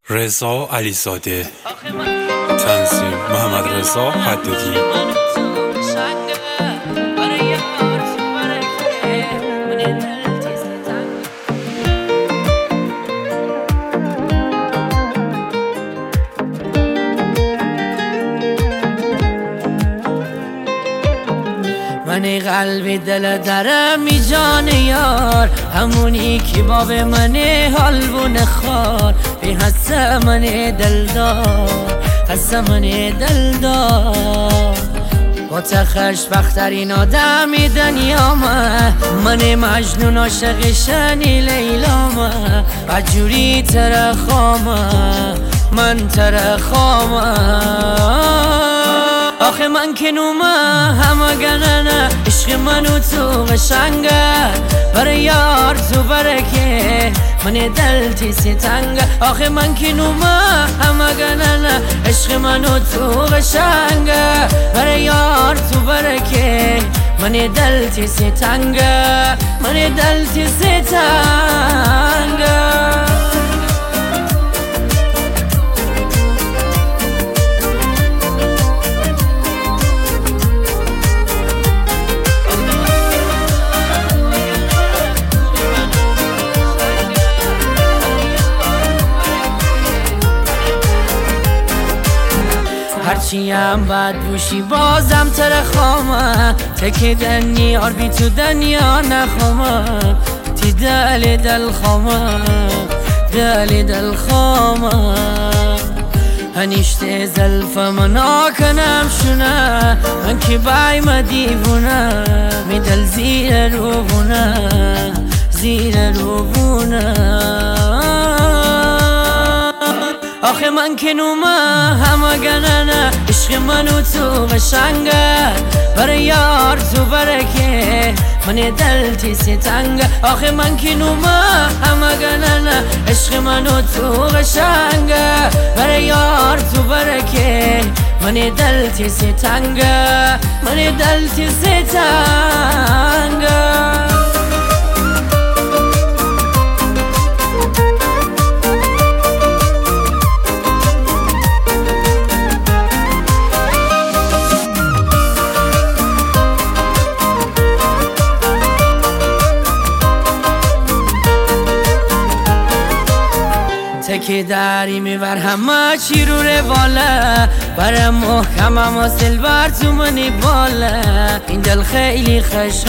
رضا علیزاده، تنظیم محمد رضا حدادی. من قلبی دل درمی جان یار، همونی که باب من حلبون خار، بی حس من دلدار، حس من دلدار. با تخش بخترین آدمی دنیا من مجنون عاشق شنی لیلا بجوری من آخه من که نومه همه گننه، عشق منو تو قشنگه، برای یار تو برکه من دل تیسی تنگه. آخه من که نومه همه گننه، عشق منو تو قشنگه، برای یار تو برکه من دل تیسی تنگه، من دل تیسی تنگه. هرچیم بد بوشی بازم ترخامه، تکی دنی آربی تو دنیا نخوامه، تی دل خامه هنیشت زلف من آکنم شونه، من که بایم دیوونه می دل زیر رو بونه. آخه من که نومه همه گننه، عشق منو تو قشنگه، برای یار تو برکه من دل تیسی تنگه. آخه من که نومه همه گننه، عشق منو تو قشنگه، برای یار تو برکه من دل تیسی تنگه، من دل تیسی تنگه. تکی داری میبر همه چی رو رواله، برم محکمم و سلور تو منی باله، این دل خیلی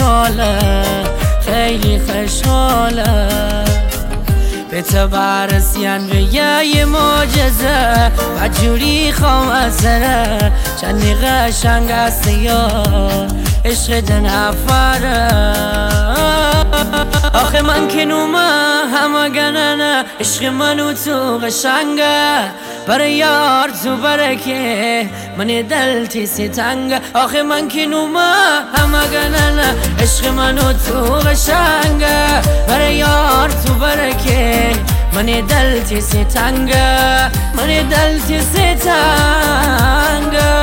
خوشحاله، به تو برسین به یه معجزه، بجوری خوام اثره، چندی قشنگ است یا عشق ده نفره. آخه من که نومه همه گننه، عشق منو تو قشنگه، برای یار تو برکه من دل تیسی تنگه. آخه من که نومه همه گننه، عشق منو تو قشنگه، برای یار تو برکه من دل تیسی تنگه، من دل تیسی تنگه.